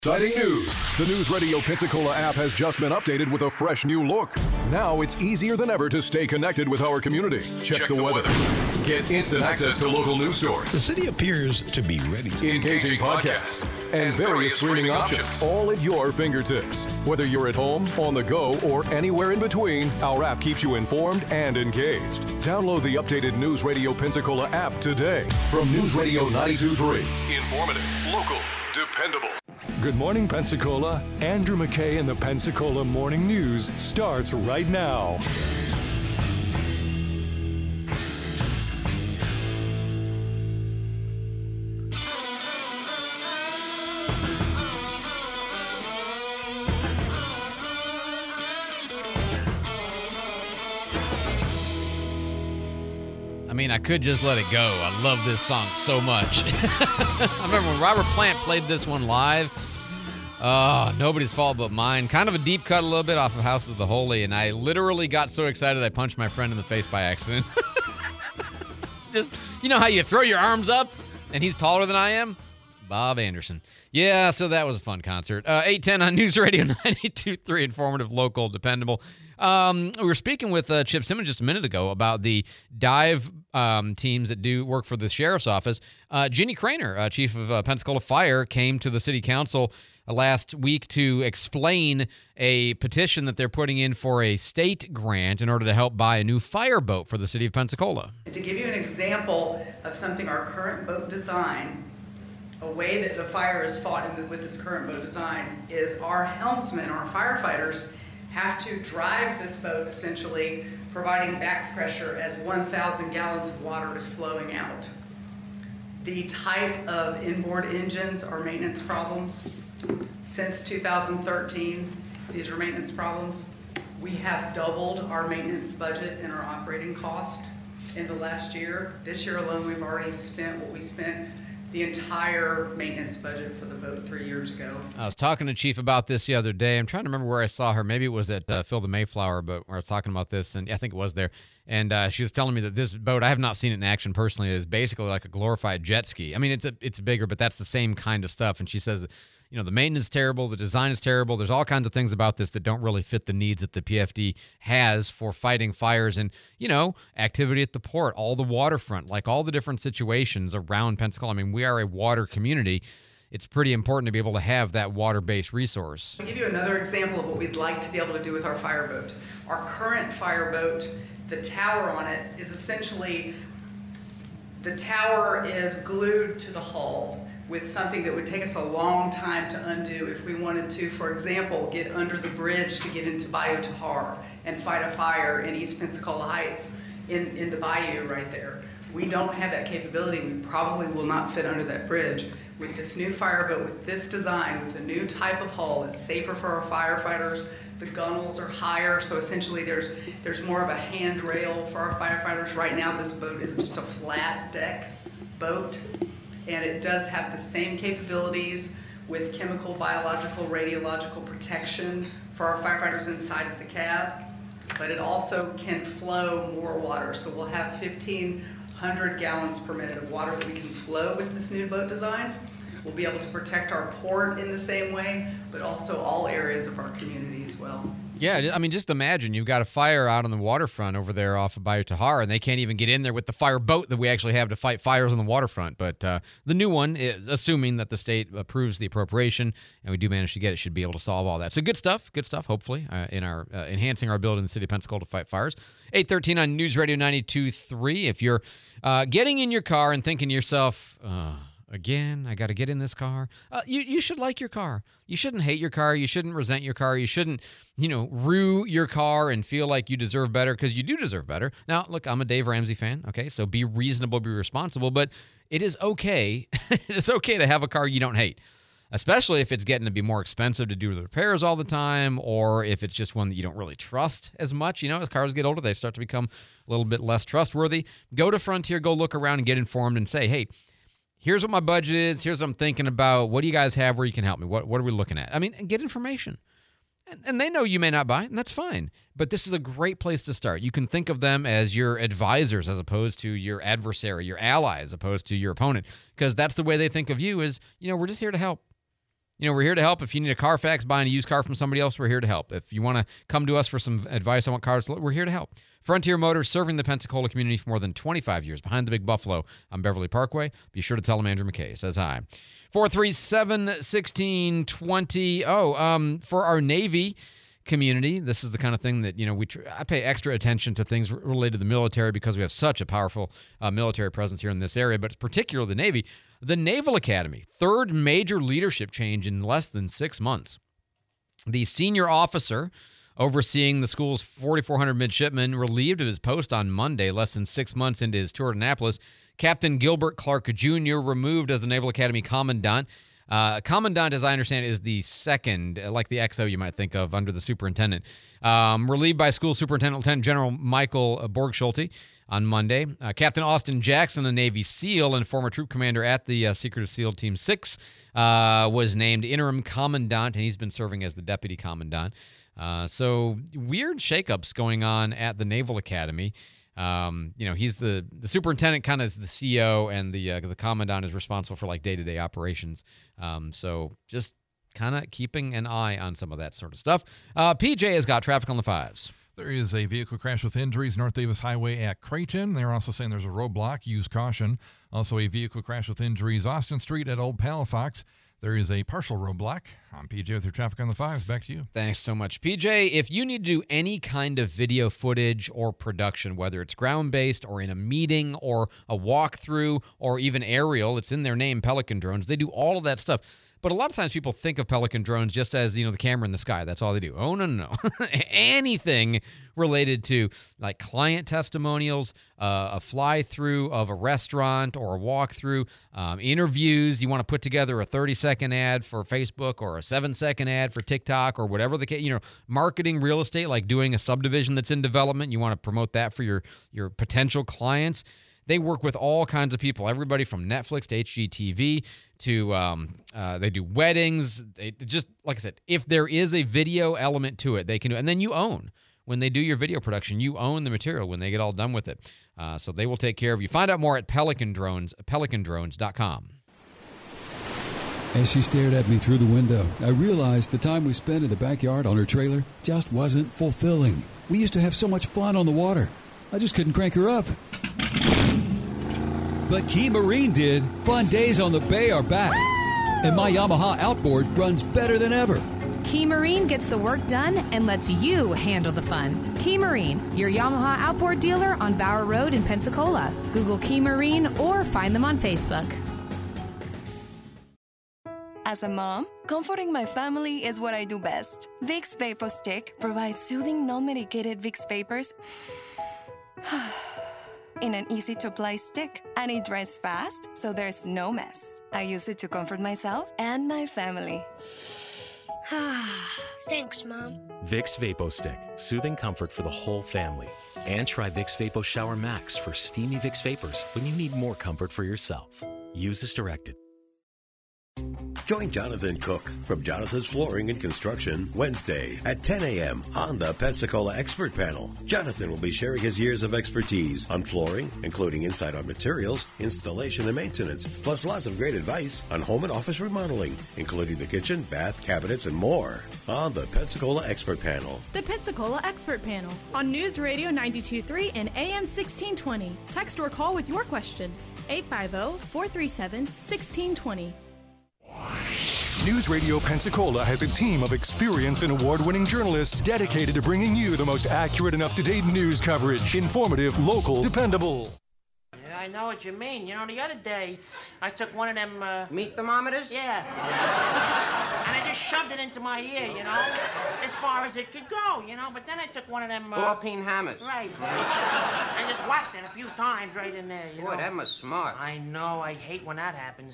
Exciting news! The News Radio Pensacola app has just been updated with a fresh new look. Now it's easier than ever to stay connected with our community. Check the weather. Get instant access to local news stories. The city appears to be ready. Engaging podcasts and various streaming options, all at your fingertips. Whether you're at home, on the go, or anywhere in between, our app keeps you informed and engaged. Download the updated News Radio Pensacola app today from News Radio 92.3. Informative, local, dependable. Good morning, Pensacola. Andrew McKay and the Pensacola Morning News starts right now. I mean, I could just let it go. I love this song so much. I remember when Robert Plant played this one live. Nobody's fault but mine. Kind of a deep cut a little bit off of House of the Holy, and I literally got so excited I punched my friend in the face by accident. Just, you know how you throw your arms up and he's taller than I am? Bob Anderson. Yeah, so that was a fun concert. 810 on News Radio 92.3, informative, local, dependable. We were speaking with Chip Simmons just a minute ago about the dive teams that do work for the sheriff's office. Ginny Craner, chief of Pensacola Fire, came to the city council last week to explain a petition that they're putting in for a state grant in order to help buy a new fire boat for the city of Pensacola. To give you an example of something our current boat design, a way that the fire is fought with this current boat design is our helmsmen, our firefighters, have to drive this boat essentially, providing back pressure as 1,000 gallons of water is flowing out. The type of inboard engines are maintenance problems. Since 2013, these are maintenance problems. We have doubled our maintenance budget and our operating cost in the last year. This year alone, we've already spent what we spent the entire maintenance budget for the boat 3 years ago. I was talking to Chief about this the other day. I'm trying to remember where I saw her. Maybe it was at Phil the Mayflower, but where I was talking about this, and I think it was there. And she was telling me that this boat, I have not seen it in action personally, is basically like a glorified jet ski. I mean, it's bigger, but that's the same kind of stuff. And she says, you know, the maintenance is terrible, the design is terrible. There's all kinds of things about this that don't really fit the needs that the PFD has for fighting fires and, you know, activity at the port, all the waterfront, like all the different situations around Pensacola. I mean, we are a water community. It's pretty important to be able to have that water-based resource. I'll give you another example of what we'd like to be able to do with our fireboat. Our current fireboat, the tower on it is essentially, the tower is glued to the hull with something that would take us a long time to undo if we wanted to, for example, get under the bridge to get into Bayou Tahar and fight a fire in East Pensacola Heights in the bayou right there. We don't have that capability. We probably will not fit under that bridge. With this new fireboat, with this design, with a new type of hull, it's safer for our firefighters. The gunnels are higher, so essentially there's more of a handrail for our firefighters. Right now, this boat is just a flat deck boat, and it does have the same capabilities with chemical, biological, radiological protection for our firefighters inside of the cab, but it also can flow more water. So we'll have 1,500 gallons per minute of water that we can flow with this new boat design. We'll be able to protect our port in the same way, but also all areas of our community as well. Yeah, I mean, just imagine you've got a fire out on the waterfront over there off of Bayou Tahar, and they can't even get in there with the fire boat that we actually have to fight fires on the waterfront. But the new one, is, assuming that the state approves the appropriation, and we do manage to get it, should be able to solve all that. So good stuff, hopefully, in our enhancing our ability in the city of Pensacola to fight fires. 8:13 on News Radio 92.3. If you're getting in your car and thinking to yourself, again, I got to get in this car. You should like your car. You shouldn't hate your car. You shouldn't resent your car. You shouldn't, rue your car and feel like you deserve better, because you do deserve better. Now, look, I'm a Dave Ramsey fan, okay? So be reasonable, be responsible, but it is okay. It's okay to have a car you don't hate, especially if it's getting to be more expensive to do the repairs all the time, or if it's just one that you don't really trust as much. As cars get older, they start to become a little bit less trustworthy. Go to Frontier, go look around and get informed and say, hey, here's what my budget is. Here's what I'm thinking about. What do you guys have where you can help me? What are we looking at? I mean, get information. And they know you may not buy it, and that's fine. But this is a great place to start. You can think of them as your advisors as opposed to your adversary, your ally as opposed to your opponent, because that's the way they think of you is, we're just here to help. we're here to help. If you need a Carfax, buying a used car from somebody else, we're here to help. If you want to come to us for some advice on what cars, we're here to help. Frontier Motors, serving the Pensacola community for more than 25 years, behind the Big Buffalo on Beverly Parkway. Be sure to tell them Andrew McKay says hi. 437-1620. For our Navy community, this is the kind of thing that, I pay extra attention to things related to the military because we have such a powerful military presence here in this area, but particularly the Navy. The Naval Academy, third major leadership change in less than 6 months. The senior officer overseeing the school's 4,400 midshipmen relieved of his post on Monday, less than 6 months into his tour to Annapolis. Captain Gilbert Clark Jr. removed as the Naval Academy Commandant. Commandant, as I understand, is the second, like the XO you might think of, under the superintendent. Relieved by School Superintendent Lieutenant General Michael Borgschulte on Monday. Captain Austin Jackson, a Navy SEAL and former troop commander at the Secretive SEAL Team 6, was named interim commandant, and he's been serving as the deputy commandant. So weird shakeups going on at the Naval Academy. He's the superintendent, kind of is the CO, and the commandant is responsible for like day-to-day operations. So just kind of keeping an eye on some of that sort of stuff. PJ has got traffic on the 5s. There is a vehicle crash with injuries North Davis Highway at Creighton. They're also saying there's a roadblock. Use caution. Also a vehicle crash with injuries Austin Street at Old Palafox. There is a partial roadblock. I'm PJ with your traffic on the 5s. Back to you. Thanks so much, PJ. If you need to do any kind of video footage or production, whether it's ground-based or in a meeting or a walkthrough or even aerial, it's in their name, Pelican Drones. They do all of that stuff. But a lot of times people think of Pelican Drones just as, the camera in the sky. That's all they do. Oh, no. Anything related to like client testimonials, a fly-through of a restaurant or a walkthrough, interviews. You want to put together a 30-second ad for Facebook or a 7-second ad for TikTok or whatever the case, marketing real estate, like doing a subdivision that's in development. You want to promote that for your potential clients. They work with all kinds of people, everybody from Netflix to HGTV to they do weddings. They just, like I said, if there is a video element to it, they can do it. And then you own. When they do your video production, you own the material when they get all done with it. So they will take care of you. Find out more at Pelican Drones, pelicandrones.com. As she stared at me through the window, I realized the time we spent in the backyard on her trailer just wasn't fulfilling. We used to have so much fun on the water. I just couldn't crank her up. But Key Marine did. Fun days on the bay are back. And my Yamaha outboard runs better than ever. Key Marine gets the work done and lets you handle the fun. Key Marine, your Yamaha outboard dealer on Bower Road in Pensacola. Google Key Marine or find them on Facebook. As a mom, comforting my family is what I do best. Vicks VapoStick provides soothing, non-medicated Vicks vapors in an easy-to-apply stick, and it dries fast, so there's no mess. I use it to comfort myself and my family. Thanks, Mom. Vicks VapoStick, soothing comfort for the whole family. And try Vicks Vapo Shower Max for steamy Vicks vapors when you need more comfort for yourself. Use as directed. Join Jonathan Cook from Jonathan's Flooring and Construction Wednesday at 10 a.m. on the Pensacola Expert Panel. Jonathan will be sharing his years of expertise on flooring, including inside-out materials, installation, and maintenance, plus lots of great advice on home and office remodeling, including the kitchen, bath, cabinets, and more on the Pensacola Expert Panel. The Pensacola Expert Panel on News Radio 92.3 and AM 1620. Text or call with your questions. 850-437-1620. News Radio Pensacola has a team of experienced and award-winning journalists dedicated to bringing you the most accurate and up-to-date news coverage. Informative, local, dependable. Yeah, I know what you mean. The other day, I took one of them... meat thermometers? Yeah. And I just shoved it into my ear, as far as it could go, But then I took one of them... ball-peen hammers. Right. I just whacked it a few times right in there, Boy, that must smart. I know. I hate when that happens.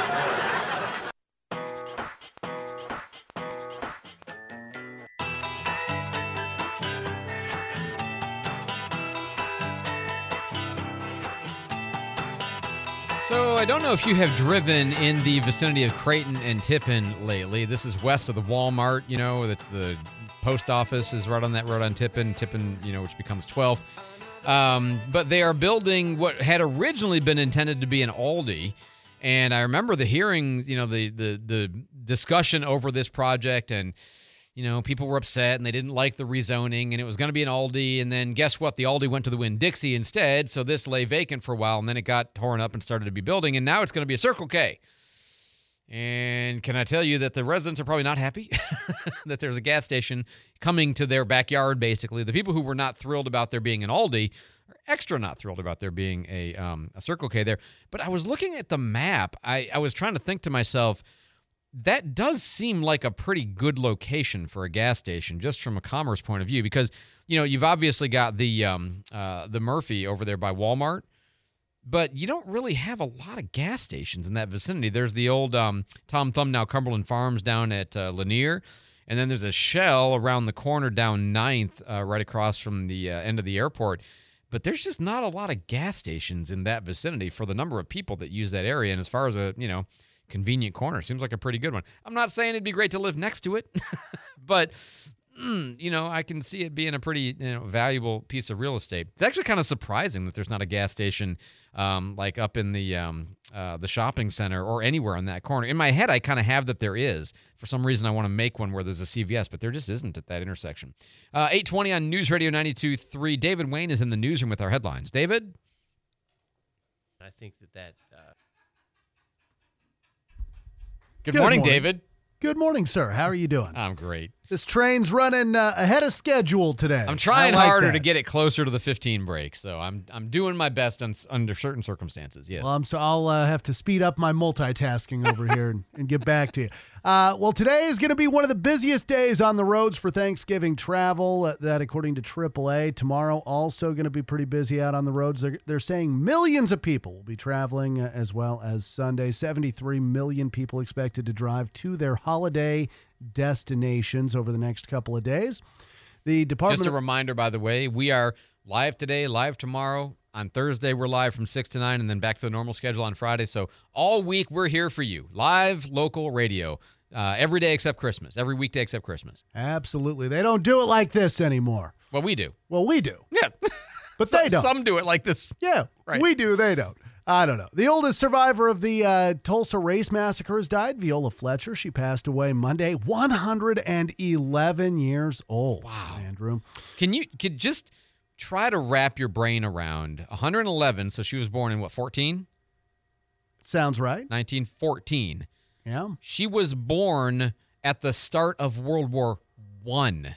So I don't know if you have driven in the vicinity of Creighton and Tippin lately. This is west of the Walmart, that's the post office is right on that road on Tippin, which becomes 12th. But they are building what had originally been intended to be an Aldi, And I remember the hearing, the discussion over this project, and people were upset and they didn't like the rezoning, and it was going to be an Aldi. And then guess what? The Aldi went to the Winn-Dixie instead, so this lay vacant for a while, and then it got torn up and started to be building, and now it's going to be a Circle K. And can I tell you that the residents are probably not happy that there's a gas station coming to their backyard, basically. The people who were not thrilled about there being an Aldi are extra not thrilled about there being a Circle K there. But I was looking at the map. I was trying to think to myself, that does seem like a pretty good location for a gas station, just from a commerce point of view, because, you've obviously got the Murphy over there by Walmart, but you don't really have a lot of gas stations in that vicinity. There's the old Tom Thumb, now Cumberland Farms, down at Lanier. And then there's a Shell around the corner down 9th, right across from the end of the airport. But there's just not a lot of gas stations in that vicinity for the number of people that use that area. And as far as a, convenient corner, seems like a pretty good one. I'm not saying it'd be great to live next to it, but I can see it being a pretty valuable piece of real estate. It's actually kind of surprising that there's not a gas station like up in the shopping center or anywhere on that corner. In my head, I kind of have that there is. For some reason, I want to make one where there's a CVS, but there just isn't at that intersection. 8:20 on News Radio 92.3. David Wayne is in the newsroom with our headlines. David? I think that Good morning, David. Good morning, sir. How are you doing? I'm great. This train's running ahead of schedule today. I'm trying harder to get it closer to the 15 break, so I'm doing my best under certain circumstances. Yes. Well, I'll have to speed up my multitasking over here and get back to you. Well, today is going to be one of the busiest days on the roads for Thanksgiving travel. That, according to AAA, tomorrow also going to be pretty busy out on the roads. They're saying millions of people will be traveling as well as Sunday. 73 million people expected to drive to their holiday destinations over the next couple of days. The department. Just a reminder, by the way, we are live today, live tomorrow. On Thursday, we're live from 6 to 9, and then back to the normal schedule on Friday. So all week, we're here for you. Live, local radio. Every day except Christmas. Every weekday except Christmas. Absolutely. They don't do it like this anymore. Well, we do. Well, we do. Yeah. But they don't. Some do it like this. Yeah. Right. We do. They don't. I don't know. The oldest survivor of the Tulsa race massacre has died, Viola Fletcher. She passed away Monday, 111 years old. Wow. Andrew. Can just try to wrap your brain around 111, so she was born in, 14? Sounds right. 1914. Yeah. She was born at the start of World War I.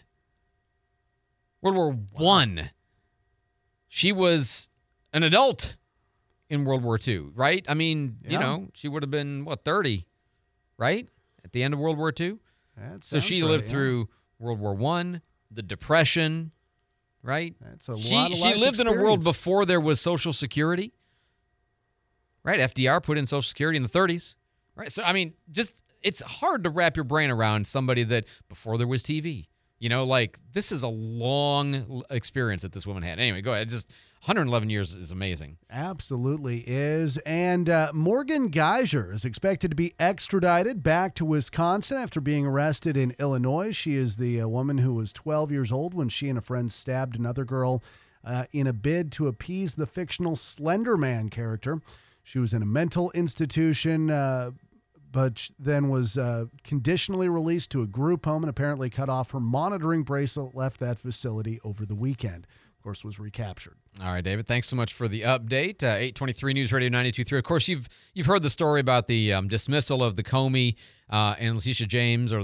World War I. She was an adult in World War II, right? I mean, she would have been, 30, right? At the end of World War II? So she lived through World War I, the Depression, right? That's a lot of She life lived in a world experience. before there was Social Security, right? FDR put in Social Security in the 30s, right? So, I mean, it's hard to wrap your brain around somebody that before there was TV. This is a long experience that this woman had. Anyway, go ahead. 111 years is amazing. Absolutely is. And Morgan Geyser is expected to be extradited back to Wisconsin after being arrested in Illinois. She is the woman who was 12 years old when she and a friend stabbed another girl in a bid to appease the fictional Slender Man character. She was in a mental institution, but then was conditionally released to a group home and apparently cut off her monitoring bracelet, left that facility over the weekend. Of course, was recaptured. All right, David, thanks so much for the update. 823 News Radio 92.3. Of course, you've heard the story about the dismissal of the Comey and Letitia James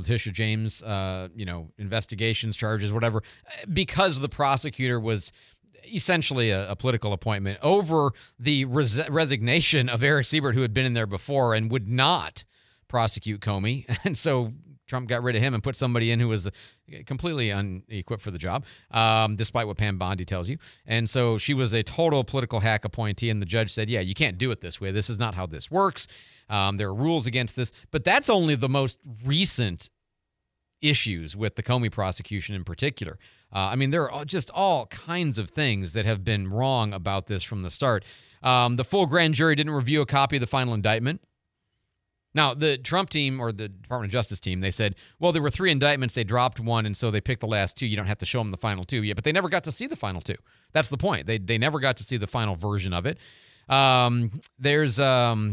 investigations, charges, whatever, because the prosecutor was essentially a political appointment over the resignation of Eric Siebert, who had been in there before and would not prosecute Comey. And so Trump got rid of him and put somebody in who was completely unequipped for the job, despite what Pam Bondi tells you. And so she was a total political hack appointee, and the judge said, yeah, you can't do it this way. This is not how this works. There are rules against this. But that's only the most recent issues with the Comey prosecution in particular. There are just all kinds of things that have been wrong about this from the start. The full grand jury didn't review a copy of the final indictment. Now, the Trump team or the Department of Justice team, they said, well, there were 3 indictments. They dropped one, and so they picked the last 2. You don't have to show them the final 2 yet, but they never got to see the final 2. That's the point. They never got to see the final version of it. There's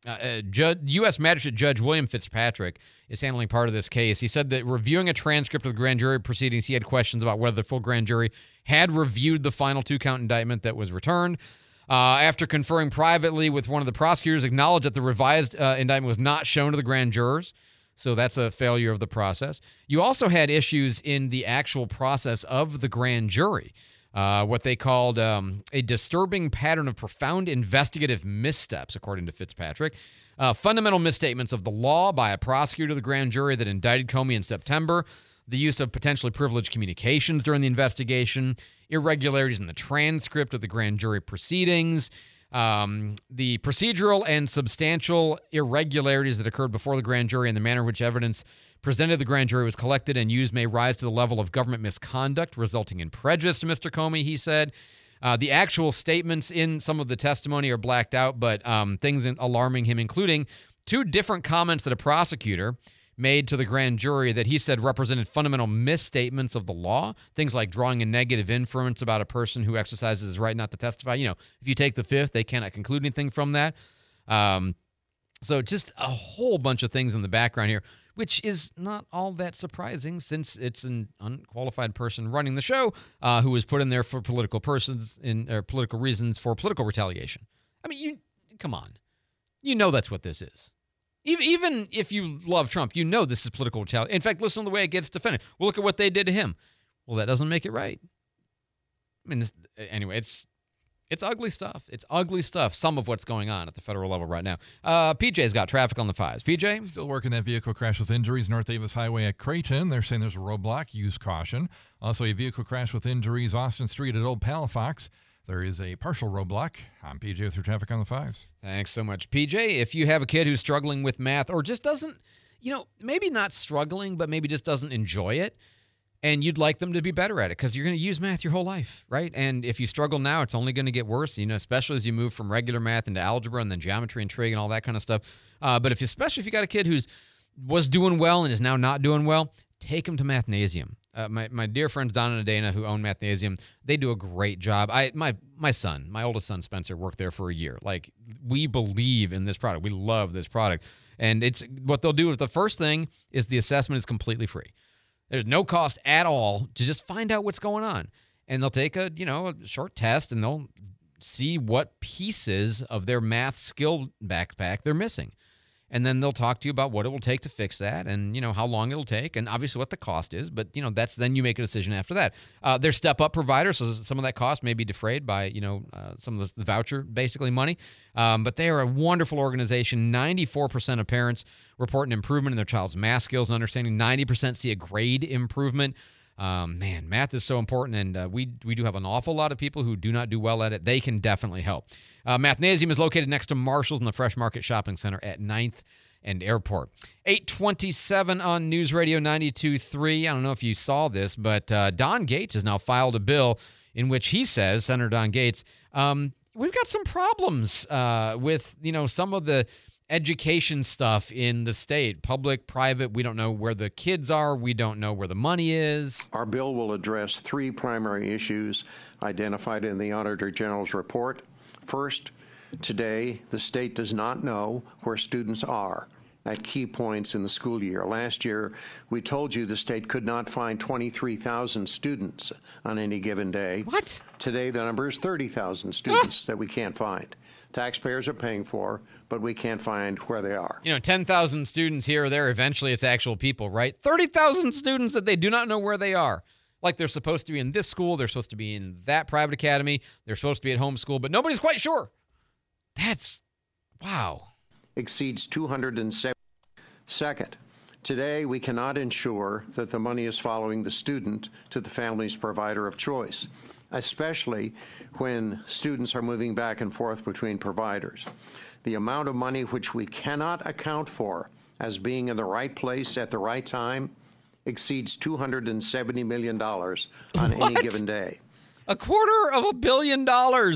U.S. Magistrate Judge William Fitzpatrick is handling part of this case. He said that reviewing a transcript of the grand jury proceedings, he had questions about whether the full grand jury had reviewed the final 2-count indictment that was returned. After conferring privately with one of the prosecutors, acknowledged that the revised indictment was not shown to the grand jurors. So that's a failure of the process. You also had issues in the actual process of the grand jury. What they called a disturbing pattern of profound investigative missteps, according to Fitzpatrick. Fundamental misstatements of the law by a prosecutor of the grand jury that indicted Comey in September. The use of potentially privileged communications during the investigation. Irregularities in the transcript of the grand jury proceedings. The procedural and substantial irregularities that occurred before the grand jury and the manner in which evidence presented to the grand jury was collected and used may rise to the level of government misconduct, resulting in prejudice to Mr. Comey, he said. The actual statements in some of the testimony are blacked out, but things alarming him, including 2 different comments that a prosecutor made to the grand jury that he said represented fundamental misstatements of the law, things like drawing a negative inference about a person who exercises his right not to testify. You know, if you take the fifth, they cannot conclude anything from that. So just a whole bunch of things in the background here, which is not all that surprising since it's an unqualified person running the show who was put in there for political reasons for political retaliation. I mean, come on. You know that's what this is. Even if you love Trump, you know this is political retaliation. In fact, listen to the way it gets defended. Well, look at what they did to him. Well, that doesn't make it right. I mean, anyway, it's ugly stuff. It's ugly stuff, some of what's going on at the federal level right now. PJ's got traffic on the 5s. PJ? Still working that vehicle crash with injuries, North Davis Highway at Creighton. They're saying there's a roadblock. Use caution. Also, a vehicle crash with injuries, Austin Street at Old Palafox. There is a partial roadblock. I'm PJ with your traffic on the 5s. Thanks so much, PJ. If you have a kid who's struggling with math or just doesn't, maybe not struggling, but maybe just doesn't enjoy it, and you'd like them to be better at it because you're going to use math your whole life, right? And if you struggle now, it's only going to get worse, especially as you move from regular math into algebra and then geometry and trig and all that kind of stuff. But especially if you got a kid was doing well and is now not doing well, take them to Mathnasium. My dear friends Don and Adana who own Mathnasium, they do a great job. My oldest son Spencer, worked there for a year. Like, we believe in this product. We love this product. And it's what they'll do is the first thing is the assessment is completely free. There's no cost at all to just find out what's going on. And they'll take a short test and they'll see what pieces of their math skill backpack they're missing. And then they'll talk to you about what it will take to fix that and, how long it'll take and obviously what the cost is. But, then you make a decision after that. They're step-up providers, so some of that cost may be defrayed by, some of the voucher, basically, money. But they are a wonderful organization. 94% of parents report an improvement in their child's math skills and understanding. 90% see a grade improvement. Math is so important, and we do have an awful lot of people who do not do well at it. They can definitely help. Mathnasium is located next to Marshall's in the Fresh Market Shopping Center at 9th and Airport. 8:27 on News Radio 92.3. I don't know if you saw this, but Don Gates has now filed a bill in which he says, Senator Don Gates, we've got some problems with, some of the education stuff in the state, public, private. We don't know where the kids are. We don't know where the money is. Our bill will address 3 primary issues identified in the Auditor General's report. First, today, the state does not know where students are at key points in the school year. Last year, we told you the state could not find 23,000 students on any given day. What? Today, the number is 30,000 students that we can't find. Taxpayers are paying for, but we can't find where they are. 10,000 students here or there, eventually it's actual people, right? 30,000 students that they do not know where they are. Like, they're supposed to be in this school, they're supposed to be in that private academy, they're supposed to be at home school, but nobody's quite sure. That's, wow. Exceeds 270. Second, today we cannot ensure that the money is following the student to the family's provider of choice, especially when students are moving back and forth between providers. The amount of money which we cannot account for as being in the right place at the right time exceeds $270 million on any given day. $250 million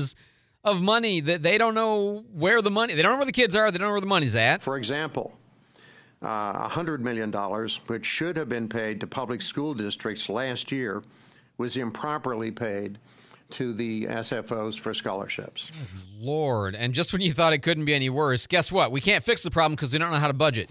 of money that they don't know where the money, they don't know where the kids are, they don't know where the money's at. For example, $100 million, which should have been paid to public school districts last year, was improperly paid to the SFOs for scholarships. Lord. And just when you thought it couldn't be any worse, guess what? We can't fix the problem because we don't know how to budget.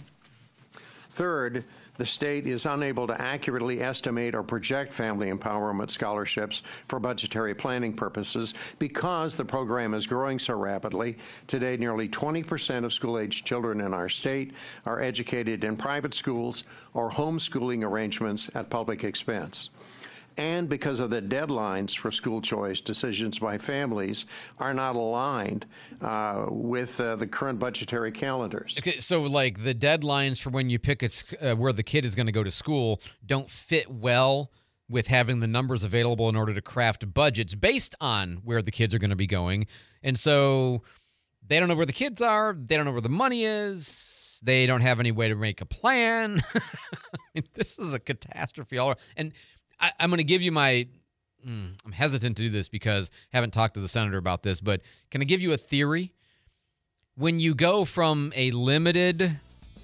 Third, the state is unable to accurately estimate or project family empowerment scholarships for budgetary planning purposes because the program is growing so rapidly. Today, nearly 20% of school-aged children in our state are educated in private schools or homeschooling arrangements at public expense. And because of the deadlines for school choice, decisions by families are not aligned with the current budgetary calendars. Okay, so like the deadlines for when you pick where the kid is going to go to school don't fit well with having the numbers available in order to craft budgets based on where the kids are going to be going. And so they don't know where the kids are. They don't know where the money is. They don't have any way to make a plan. I mean, this is a catastrophe. And I'm going to give you my I'm hesitant to do this because I haven't talked to the senator about this, but can I give you a theory? When you go from a limited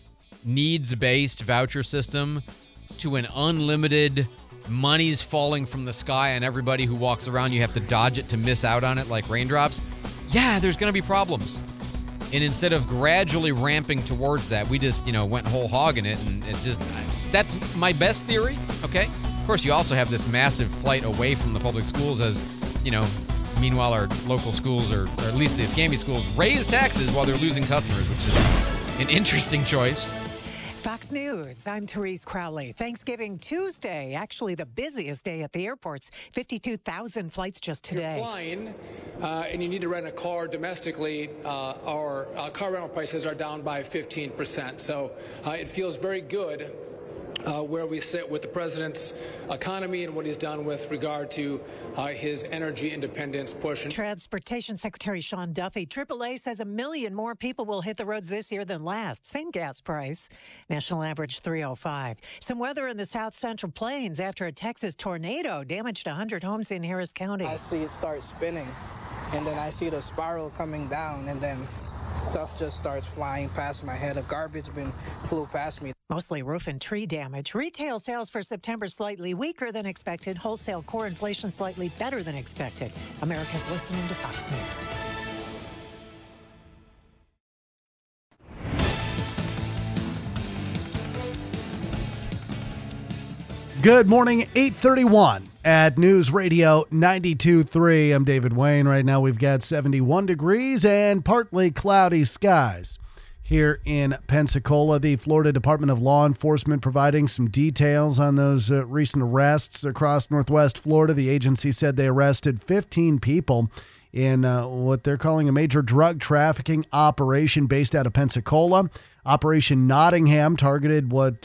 needs-based voucher system to an unlimited money's falling from the sky and everybody who walks around, you have to dodge it to miss out on it like raindrops, yeah, there's going to be problems. And instead of gradually ramping towards that, we just, went whole hog in it, and that's my best theory, okay? Of course, you also have this massive flight away from the public schools as, meanwhile our local schools, or at least the Escambia schools, raise taxes while they're losing customers, which is an interesting choice. Fox News, I'm Therese Crowley. Thanksgiving Tuesday, actually the busiest day at the airports. 52,000 flights just today. You're flying and you need to rent a car domestically, our car rental prices are down by 15%. So it feels very good where we sit with the president's economy and what he's done with regard to his energy independence push. Transportation Secretary Sean Duffy, AAA says 1 million more people will hit the roads this year than last. Same gas price. National average 305. Some weather in the South Central Plains after a Texas tornado damaged 100 homes in Harris County. I see it start spinning, and then I see the spiral coming down, and then stuff just starts flying past my head. A garbage bin flew past me. Mostly roof and tree damage. Retail sales for September slightly weaker than expected. Wholesale core inflation slightly better than expected. America's listening to Fox News. Good morning, 8:31 at News Radio 92.3. I'm David Wayne. Right now we've got 71 degrees and partly cloudy skies here in Pensacola. The Florida Department of Law Enforcement providing some details on those recent arrests across Northwest Florida. The agency said they arrested 15 people in what they're calling a major drug trafficking operation based out of Pensacola. Operation Nottingham targeted what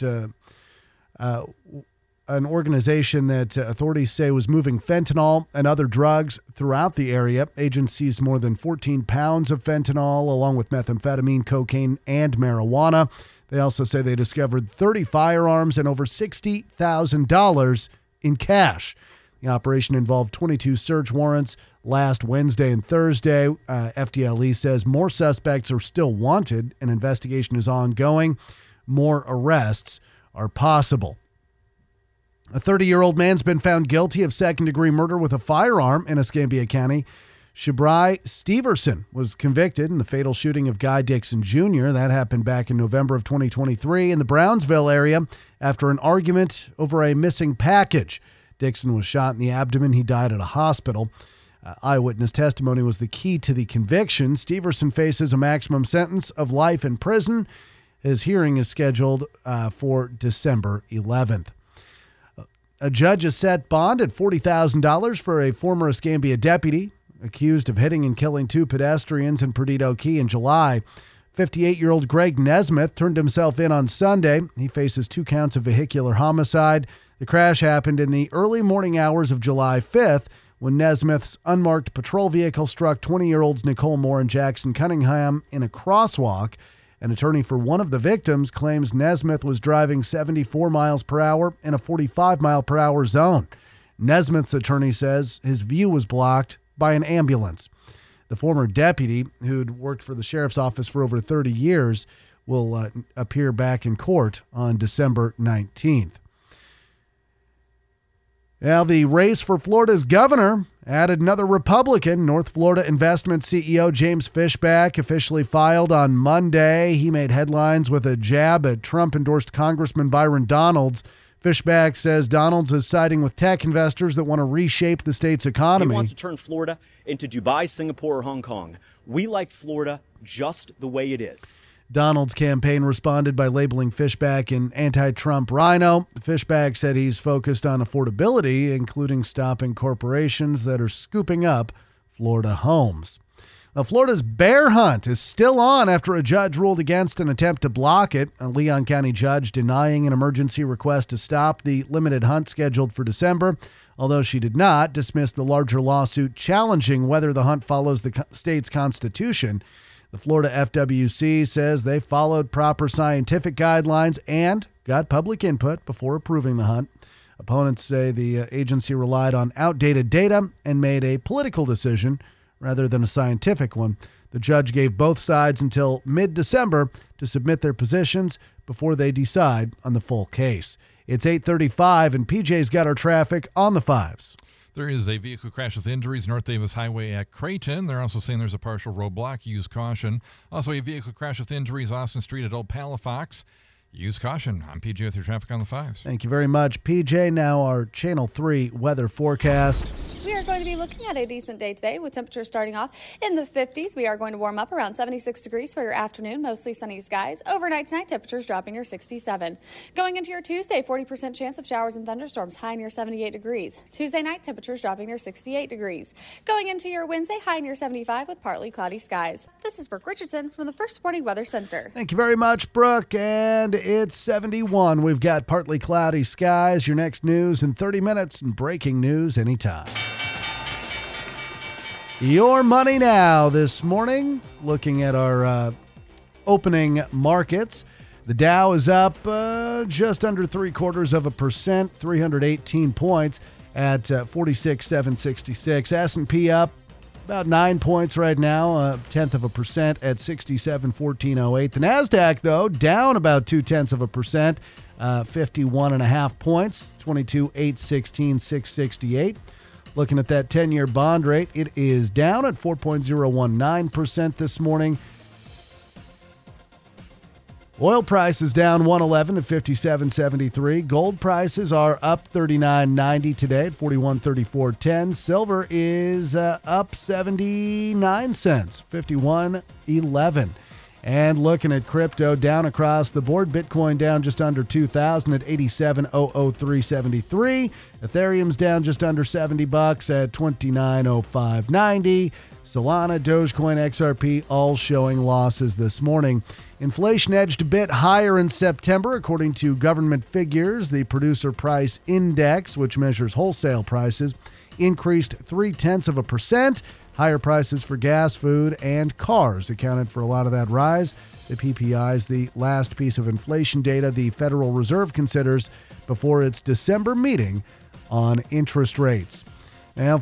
an organization that authorities say was moving fentanyl and other drugs throughout the area. Agencies more than 14 pounds of fentanyl, along with methamphetamine, cocaine, and marijuana. They also say they discovered 30 firearms and over $60,000 in cash. The operation involved 22 search warrants last Wednesday and Thursday. FDLE says more suspects are still wanted. An investigation is ongoing. More arrests are possible. A 30-year-old man's been found guilty of second-degree murder with a firearm in Escambia County. Shabrai Steverson was convicted in the fatal shooting of Guy Dixon Jr. That happened back in November of 2023 in the Brownsville area after an argument over a missing package. Dixon was shot in the abdomen. He died at a hospital. Eyewitness testimony was the key to the conviction. Steverson faces a maximum sentence of life in prison. His hearing is scheduled for December 11th. A judge has set bond at $40,000 for a former Escambia deputy accused of hitting and killing 2 pedestrians in Perdido Key in July. 58-year-old Greg Nesmith turned himself in on Sunday. He faces 2 counts of vehicular homicide. The crash happened in the early morning hours of July 5th when Nesmith's unmarked patrol vehicle struck 20-year-olds Nicole Moore and Jackson Cunningham in a crosswalk. An attorney for one of the victims claims Nesmith was driving 74 miles per hour in a 45 mile per hour zone. Nesmith's attorney says his view was blocked by an ambulance. The former deputy, who'd worked for the sheriff's office for over 30 years, will appear back in court on December 19th. Now, the race for Florida's governor added another Republican. North Florida investment CEO James Fishback officially filed on Monday. He made headlines with a jab at Trump-endorsed Congressman Byron Donalds. Fishback says Donalds is siding with tech investors that want to reshape the state's economy. He wants to turn Florida into Dubai, Singapore, or Hong Kong. We like Florida just the way it is. Donald's campaign responded by labeling Fishback an anti-Trump rhino. Fishback said he's focused on affordability, including stopping corporations that are scooping up Florida homes. Now, Florida's bear hunt is still on after a judge ruled against an attempt to block it. A Leon County judge denying an emergency request to stop the limited hunt scheduled for December, although she did not dismiss the larger lawsuit challenging whether the hunt follows the state's constitution. The Florida FWC says they followed proper scientific guidelines and got public input before approving the hunt. Opponents say the agency relied on outdated data and made a political decision rather than a scientific one. The judge gave both sides until mid-December to submit their positions before they decide on the full case. It's 8:35 and PJ's got our traffic on the fives. There is a vehicle crash with injuries, North Davis Highway at Creighton. They're also saying there's a partial roadblock. Use caution. Also, a vehicle crash with injuries, Austin Street at Old Palafox. Use caution. I'm PJ with your traffic on the fives. Thank you very much, PJ. Now our Channel 3 weather forecast. We are going to be looking at a decent day today with temperatures starting off in the 50s. We are going to warm up around 76 degrees for your afternoon, mostly sunny skies. Overnight tonight, temperatures dropping near 67. Going into your Tuesday, 40% chance of showers and thunderstorms, high near 78 degrees. Tuesday night, temperatures dropping near 68 degrees. Going into your Wednesday, high near 75 with partly cloudy skies. This is Brooke Richardson from the First Warning Weather Center. Thank you very much, Brooke. And it's 71. We've got partly cloudy skies. Your next news in 30 minutes and breaking news anytime. Your money now this morning. Looking at our opening markets. The Dow is up just under 0.75%, 318 points at 46,766. S&P up about 9 points right now, 0.1% at 67,1408. The NASDAQ, though, down about 0.2%, 51.5 points, 22,816,668. Looking at that 10-year bond rate, it is down at 4.019% this morning. Oil prices down 111 at 57.73. Gold prices are up 39.90 today at 41.3410. Silver is up 79 cents, 51.11. And looking at crypto, down across the board, Bitcoin down just under 2,000 at 87.00373. Ethereum's down just under $70 at 29.0590. Solana, Dogecoin, XRP all showing losses this morning. Inflation edged a bit higher in September, according to government figures. The Producer Price Index, which measures wholesale prices, increased 0.3%. Higher prices for gas, food, and cars accounted for a lot of that rise. The PPI is the last piece of inflation data the Federal Reserve considers before its December meeting on interest rates. Now,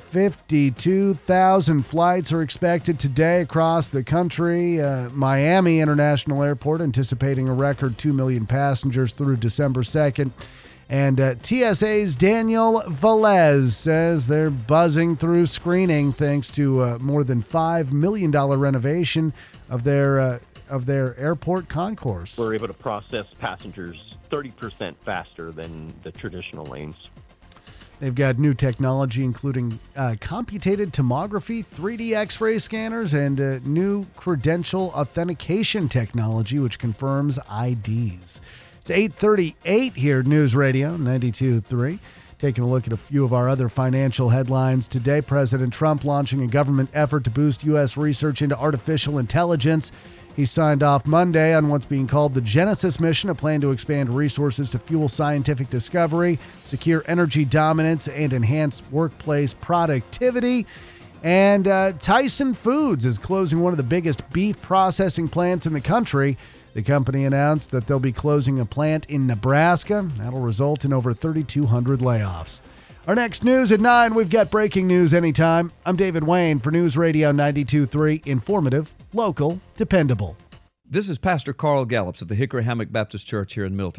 52,000 flights are expected today across the country. Miami International Airport anticipating a record 2 million passengers through December 2nd. And TSA's Daniel Velez says they're buzzing through screening thanks to more than $5 million renovation of their airport concourse. We're able to process passengers 30% faster than the traditional lanes. They've got new technology, including computated tomography, 3D X-ray scanners, and new credential authentication technology, which confirms IDs. It's 8:38 here at News Radio 92.3. Taking a look at a few of our other financial headlines today. President Trump launching a government effort to boost U.S. research into artificial intelligence. He signed off Monday on what's being called the Genesis mission, a plan to expand resources to fuel scientific discovery, secure energy dominance, and enhance workplace productivity. And Tyson Foods is closing one of the biggest beef processing plants in the country. The company announced that they'll be closing a plant in Nebraska. That'll result in over 3,200 layoffs. Our next news at 9, we've got breaking news anytime. I'm David Wayne for News Radio 92.3, informative, local, dependable. This is Pastor Carl Gallups of the Hickory Hammock Baptist Church here in Milton.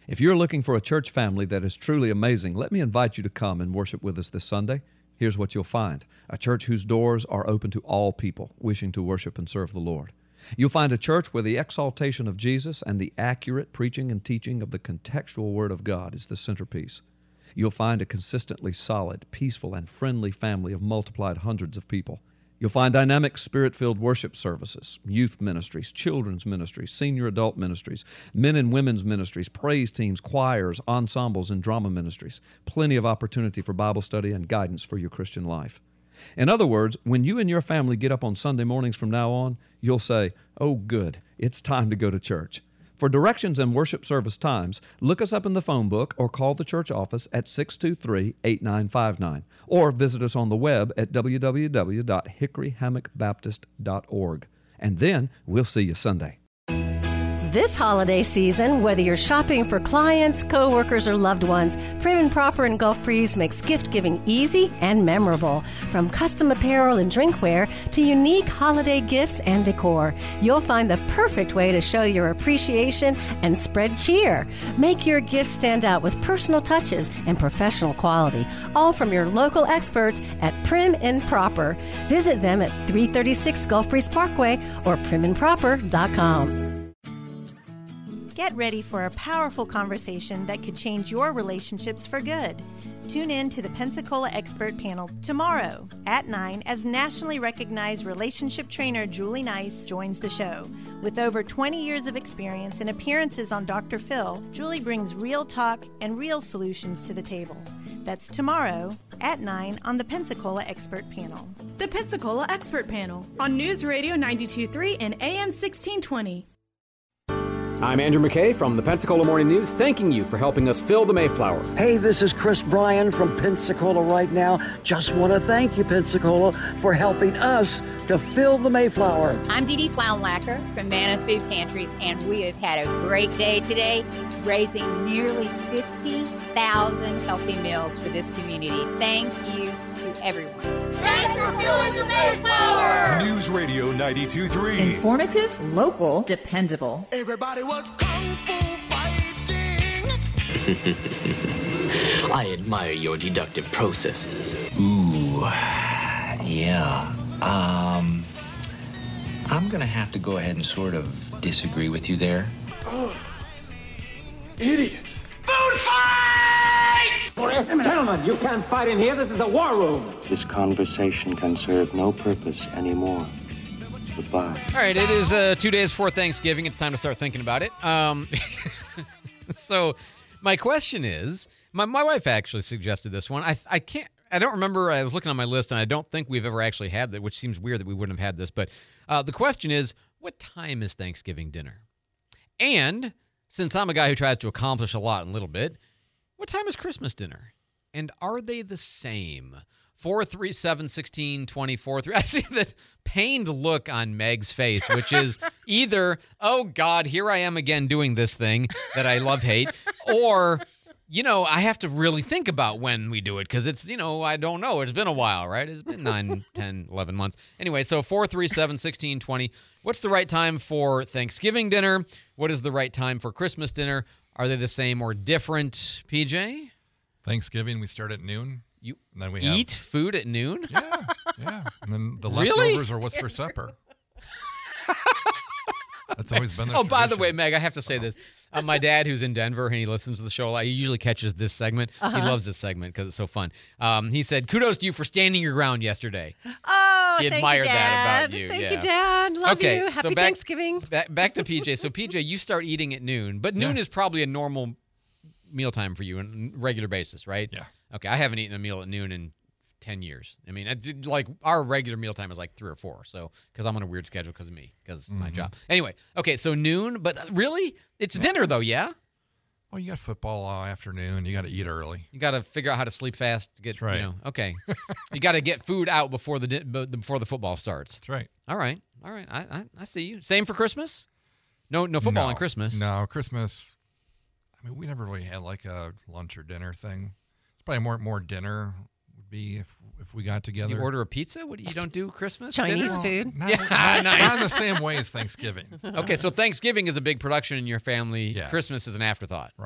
If you're looking for a church family that is truly amazing, let me invite you to come and worship with us this Sunday. Here's what you'll find: a church whose doors are open to all people wishing to worship and serve the Lord. You'll find a church where the exaltation of Jesus and the accurate preaching and teaching of the contextual Word of God is the centerpiece. You'll find a consistently solid, peaceful, and friendly family of multiplied hundreds of people. You'll find dynamic, Spirit-filled worship services, youth ministries, children's ministries, senior adult ministries, men and women's ministries, praise teams, choirs, ensembles, and drama ministries. Plenty of opportunity for Bible study and guidance for your Christian life. In other words, when you and your family get up on Sunday mornings from now on, you'll say, "Oh, good, it's time to go to church." For directions and worship service times, look us up in the phone book or call the church office at 623-8959, or visit us on the web at www.hickoryhammockbaptist.org. And then we'll see you Sunday. This holiday season, whether you're shopping for clients, coworkers, or loved ones, Prim and Proper in Gulf Breeze makes gift-giving easy and memorable. From custom apparel and drinkware to unique holiday gifts and decor, you'll find the perfect way to show your appreciation and spread cheer. Make your gift stand out with personal touches and professional quality, all from your local experts at Prim and Proper. Visit them at 336 Gulf Breeze Parkway or primandproper.com. Get ready for a powerful conversation that could change your relationships for good. Tune in to the Pensacola Expert Panel tomorrow at 9 as nationally recognized relationship trainer Julie Nice joins the show. With over 20 years of experience and appearances on Dr. Phil, Julie brings real talk and real solutions to the table. That's tomorrow at 9 on the Pensacola Expert Panel. The Pensacola Expert Panel on News Radio 92.3 and AM 1620. I'm Andrew McKay from the Pensacola Morning News, thanking you for helping us fill the Mayflower. Hey, this is Chris Bryan from Pensacola right now. Just want to thank you, Pensacola, for helping us to fill the Mayflower. I'm Dee Dee Flounlacker from Manna Food Pantries, and we have had a great day today, raising nearly 50,000 healthy meals for this community. Thank you to everyone. Thanks for filling the Mayflower! News Radio 92.3. Informative, local, dependable. Everybody was kung fu fighting. I admire your deductive processes. Ooh, yeah. I'm gonna have to go ahead and sort of disagree with you there. Oh, idiot. Food fight! Gentlemen, you can't fight in here. This is the war room. This conversation can serve no purpose anymore. Goodbye. All right, it is 2 days before Thanksgiving. It's time to start thinking about it. So my question is, my wife actually suggested this one. I don't remember. I was looking on my list, and I don't think we've ever actually had that, which seems weird that we wouldn't have had this. But the question is, what time is Thanksgiving dinner? And since I'm a guy who tries to accomplish a lot in a little bit, what time is Christmas dinner? And are they the same? 437-16-24. I see the pained look on Meg's face, which is either, oh, God, here I am again doing this thing that I love-hate, or, I have to really think about when we do it because it's, I don't know. It's been a while, right? It's been 9, 10, 11 months. Anyway, so 437-16-20. What's the right time for Thanksgiving dinner? What is the right time for Christmas dinner? Are they the same or different, PJ? Thanksgiving, we start at noon. And then we eat food at noon? Yeah. And then the Really? leftovers are what's for supper. That's always been the Oh, by the tradition. way, Meg, I have to say this. My dad, who's in Denver, and he listens to the show a lot, he usually catches this segment. He loves this segment because it's so fun. He said, kudos to you for standing your ground yesterday. Oh, He thank admired you, Dad. that about you. Thank yeah. you, Dad. Love you. Happy so Thanksgiving. Back to PJ. So, PJ, you start eating at noon, but noon is probably a normal mealtime for you on a regular basis, right? Yeah. Okay, I haven't eaten a meal at noon in 10 years. I mean, our regular mealtime is like 3 or 4. So, because I'm on a weird schedule because of me, because of my job. Anyway, okay, so noon, but really, it's dinner though, yeah? Well, you got football all afternoon. You got to eat early. You got to figure out how to sleep fast to get. That's right. Okay, you got to get food out before the football starts. That's right. All right. I see you. Same for Christmas. No football on Christmas. No, Christmas. I mean, we never really had like a lunch or dinner thing. It's probably more dinner would be if we got together. You order a pizza? What, you don't do Christmas Chinese dinner? food. Not, Yeah, nice. Not in the same way as Thanksgiving. Okay, so Thanksgiving is a big production in your family. Yes. Christmas is an afterthought. Right.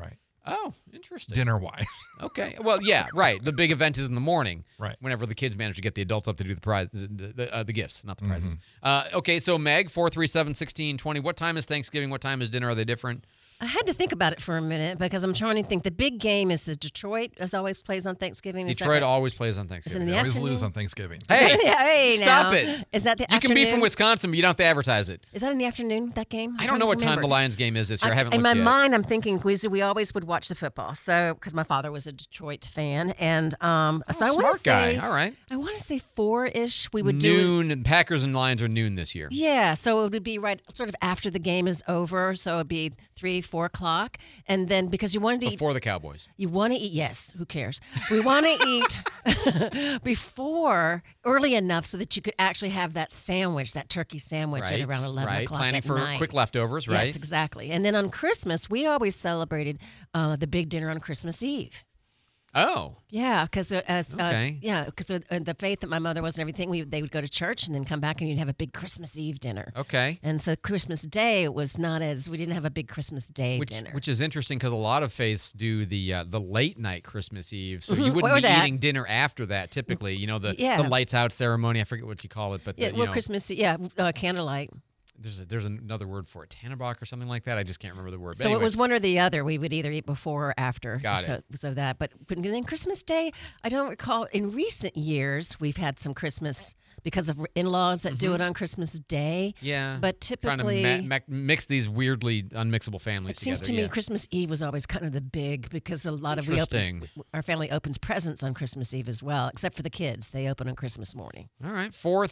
Oh, interesting. Dinner-wise. Okay. Well, yeah, right. The big event is in the morning. Right. Whenever the kids manage to get the adults up to do the prize, the gifts, not the prizes. Okay, so Meg, 437-1620. What time is Thanksgiving? What time is dinner? Are they different? I had to think about it for a minute because I'm trying to think. The big game is the Detroit, as always plays on Thanksgiving. Is that Detroit right? always plays on Is it Thanksgiving. in the They always afternoon? lose on Thanksgiving. Hey, stop now. it. Is that the You afternoon? can be from Wisconsin, but you don't have to advertise it. Is that in the afternoon, that game? I don't know what time the Lions game is this year. I haven't in looked my yet. mind, I'm thinking we always would watch the football. So because my father was a Detroit fan, and so I want to smart say, guy. All right. I want to say 4-ish. We would do Noon, and Packers and Lions are noon this year. Yeah, so it would be right sort of after the game is over. So it'd be 3-4 o'clock, and then because you wanted to Before the Cowboys. You want to eat, yes, who cares? We want to eat before, early enough so that you could actually have that sandwich, that turkey sandwich at around 11 o'clock Planning at for night. quick leftovers, right? Yes, exactly. And then on Christmas, we always celebrated the big dinner on Christmas Eve. Oh. Yeah, because Okay. the faith that my mother was and everything, they would go to church and then come back and you'd have a big Christmas Eve dinner. Okay. And so Christmas Day was not as, we didn't have a big Christmas Day dinner. Which is interesting because a lot of faiths do the late night Christmas Eve, so you Mhm, wouldn't or be that. eating dinner after that. Typically, the Yeah. lights out ceremony. I forget what you call it, but Yeah, Christmas, candlelight. There's another word for it, Tannenbach or something like that. I just can't remember the word. But So anyway. it was one or the other. We would either eat before or after. Got it. So that. But then Christmas Day, I don't recall. In recent years, we've had some Christmas because of in-laws that do it on Christmas Day. Yeah. But typically, trying to mix these weirdly unmixable families it seems together. to me Christmas Eve was always kind of the big because a lot of our family opens presents on Christmas Eve as well, except for the kids. They open on Christmas morning. All right,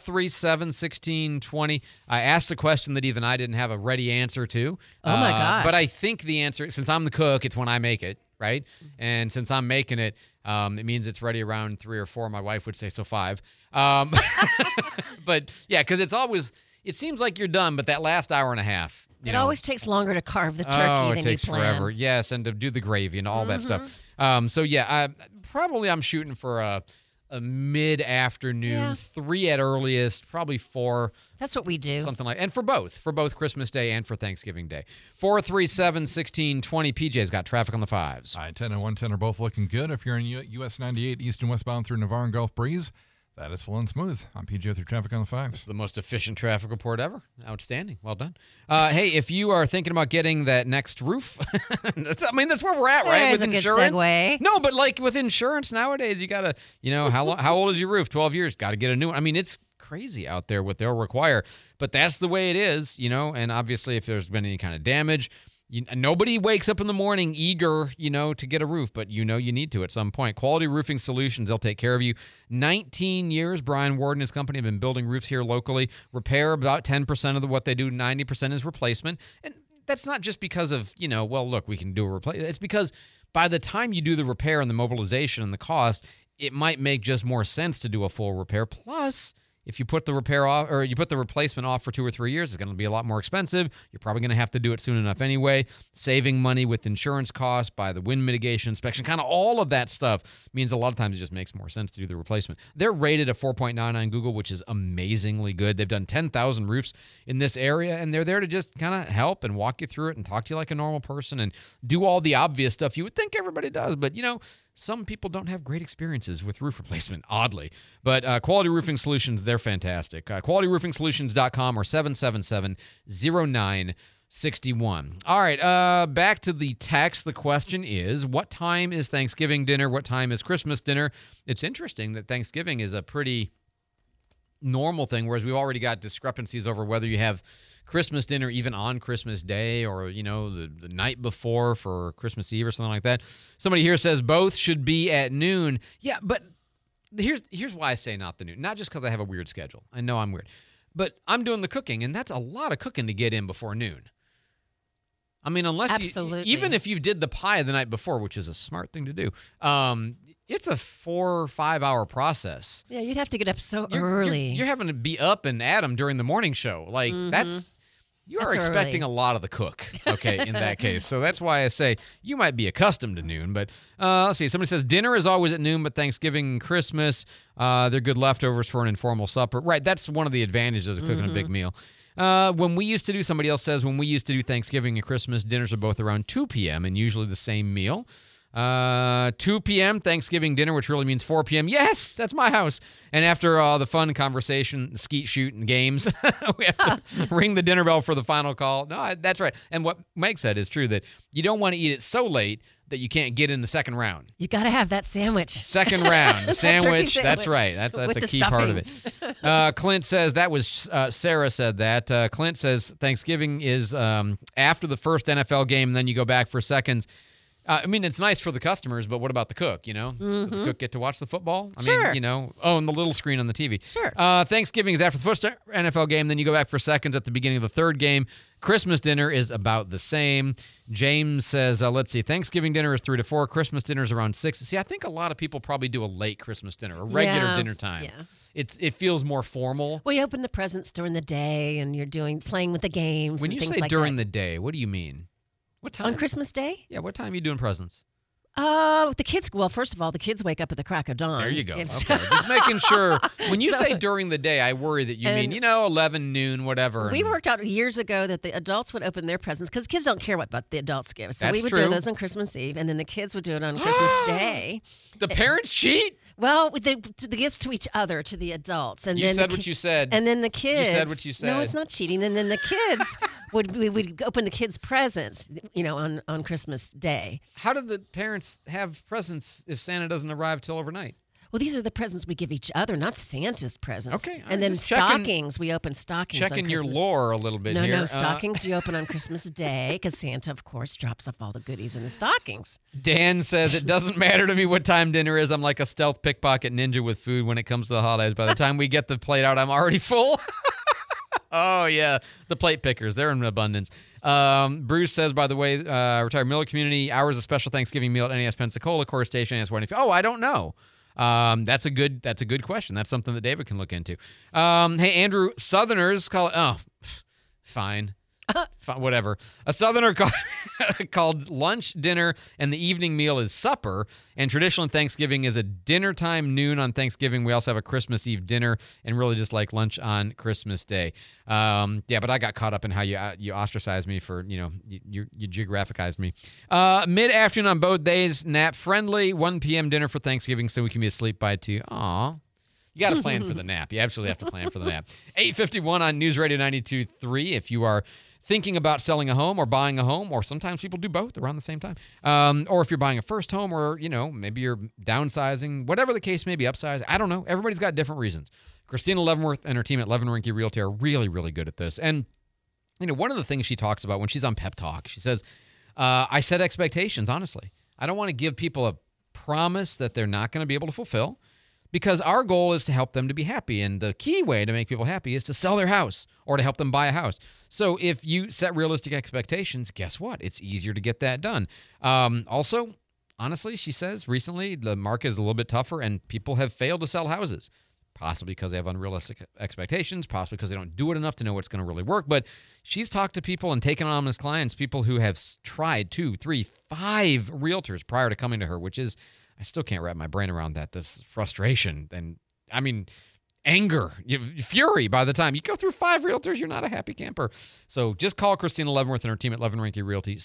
437-1620. I asked a question that even I didn't have a ready answer to. Oh, my gosh. But I think the answer, since I'm the cook, it's when I make it, right? And since I'm making it, it means it's ready around 3 or 4. My wife would say, so 5. But, yeah, because it seems like you're done, but that last hour and a half. It always takes longer to carve the turkey it than takes you plan. forever. Yes, and to do the gravy and all that stuff. So, yeah, I'm shooting for a mid-afternoon, 3 at earliest, probably 4. That's what we do. Something like, and for both Christmas Day and for Thanksgiving Day. 437-1620. PJ's got traffic on the 5s. I-10 and 110 are both looking good. If you're in US 98 east and westbound through Navarre and Gulf Breeze, that is full and smooth. I'm PJ with your traffic on the 5s. It's the most efficient traffic report ever. Outstanding. Well done. Hey, if you are thinking about getting that next roof, that's where we're at, right? There's With a good insurance. segue. No, but like with insurance nowadays, you got to, how old is your roof? 12 years. Got to get a new one. I mean, it's crazy out there what they'll require, but that's the way it is, and obviously if there's been any kind of damage, nobody wakes up in the morning eager, to get a roof, but you need to at some point. Quality Roofing Solutions, they'll take care of you. 19 years, Brian Ward and his company have been building roofs here locally. Repair about 10% of what they do, 90% is replacement. And that's not just because of, look, we can do a replacement. It's because by the time you do the repair and the mobilization and the cost, it might make just more sense to do a full repair. Plus, if you put the repair off or you put the replacement off for 2 or 3 years, it's going to be a lot more expensive. You're probably going to have to do it soon enough anyway. Saving money with insurance costs, by the wind mitigation inspection, kind of all of that stuff means a lot of times it just makes more sense to do the replacement. They're rated a 4.9 on Google, which is amazingly good. They've done 10,000 roofs in this area, and they're there to just kind of help and walk you through it and talk to you like a normal person and do all the obvious stuff you would think everybody does. But, some people don't have great experiences with roof replacement, oddly. But Quality Roofing Solutions, they're fantastic. QualityRoofingSolutions.com or 777-0961. All right, back to the text. The question is, what time is Thanksgiving dinner? What time is Christmas dinner? It's interesting that Thanksgiving is a pretty normal thing, whereas we've already got discrepancies over whether you have Christmas dinner even on Christmas Day or, the night before for Christmas Eve or something like that. Somebody here says both should be at noon. Yeah, but here's why I say not the noon. Not just because I have a weird schedule. I know I'm weird. But I'm doing the cooking, and that's a lot of cooking to get in before noon. I mean, even if you did the pie the night before, which is a smart thing to do, it's a 4 or 5 hour process. Yeah, you'd have to get up so early. You're having to be up and at 'em during the morning show. Like, you are expecting a lot of the cook, okay, in that case. So that's why I say you might be accustomed to noon. But let's see. Somebody says dinner is always at noon, but Thanksgiving and Christmas, they're good leftovers for an informal supper. Right, that's one of the advantages of cooking a big meal. When we used to do, somebody else says, when we used to do Thanksgiving and Christmas, dinners are both around 2 p.m. and usually the same meal. 2 p.m. Thanksgiving dinner, which really means 4 p.m. Yes, that's my house. And after the fun conversation, the skeet shoot and games, we have to ring the dinner bell for the final call. No, that's right. And what Meg said is true, that you don't want to eat it so late that you can't get in the second round. You got to have that sandwich. Second round, the sandwich. That's right. That's With a the key stuffing. part of it. Clint says that was Sarah said that. Clint says Thanksgiving is after the first NFL game, and then you go back for seconds. I mean, it's nice for the customers, but what about the cook, you know? Does the cook get to watch the football? I mean, you know, and the little screen on the TV. Sure. Thanksgiving is after the first NFL game, then you go back for seconds at the beginning of the third game. Christmas dinner is about the same. James says, let's see, Thanksgiving dinner is 3 to 4. Christmas dinner is around 6. See, I think a lot of people probably do a late Christmas dinner, a regular dinner time. Yeah. It feels more formal. Well, you open the presents during the day, and you're playing with the games. When and you things say like during that. the day, what do you mean? What time? On Christmas Day? Yeah, what time are you doing presents? The kids. Well, first of all, the kids wake up at the crack of dawn. There you go. Okay. It's- Just making sure. When you So- say during the day, I worry that you mean, 11, noon, whatever. We worked out years ago that the adults would open their presents because kids don't care what the adults give. So That's we would true. do those on Christmas Eve, and then the kids would do it on Christmas Day. The parents cheat? Well, the gifts to each other, to the adults, and You then said the what you said. and then the kids. You said what you said. No, it's not cheating. And then the kids would open the kids' presents, on Christmas Day. How do the parents have presents if Santa doesn't arrive till overnight? Well, these are the presents we give each other, not Santa's presents. Okay, and then just checking- stockings, we open stockings. Checking on your Christmas. lore a little bit No, here. no, stockings you open on Christmas Day because Santa, of course, drops off all the goodies in the stockings. Dan says, it doesn't matter to me what time dinner is. I'm like a stealth pickpocket ninja with food when it comes to the holidays. By the time we get the plate out, I'm already full. Oh, yeah. The plate pickers, they're in abundance. Bruce says, by the way, retired Miller community, hours of special Thanksgiving meal at NAS Pensacola, Core Station, NAS 1. Oh, I don't know. That's a good question. That's something that David can look into. Hey, Andrew, Southerners call it, fine. Whatever. A Southerner called lunch, dinner, and the evening meal is supper. And traditional Thanksgiving is a dinner time, noon on Thanksgiving. We also have a Christmas Eve dinner and really just like lunch on Christmas Day. But I got caught up in how you ostracized me for, you geographicized me. Mid-afternoon on both days, nap friendly, 1 p.m. dinner for Thanksgiving so we can be asleep by 2. Aw. You got to plan for the nap. You absolutely have to plan for the nap. 8:51 on News Radio 92.3. If you are thinking about selling a home or buying a home, or sometimes people do both around the same time, or if you're buying a first home or, maybe you're downsizing, whatever the case may be, upsize, I don't know. Everybody's got different reasons. Christina Leavenworth and her team at Leavenworth Realty are really, really good at this. And, one of the things she talks about when she's on Pep Talk, she says, I set expectations, honestly. I don't want to give people a promise that they're not going to be able to fulfill, because our goal is to help them to be happy. And the key way to make people happy is to sell their house or to help them buy a house. So if you set realistic expectations, guess what? It's easier to get that done. Also, honestly, she says recently the market is a little bit tougher and people have failed to sell houses, possibly because they have unrealistic expectations, possibly because they don't do it enough to know what's going to really work. But she's talked to people and taken on as clients, people who have tried 2, 3, 5 realtors prior to coming to her, which is, I still can't wrap my brain around that. This frustration and, anger, fury by the time you go through 5 realtors, you're not a happy camper. So just call Christina Leavenworth and her team at Leavenworth Realty,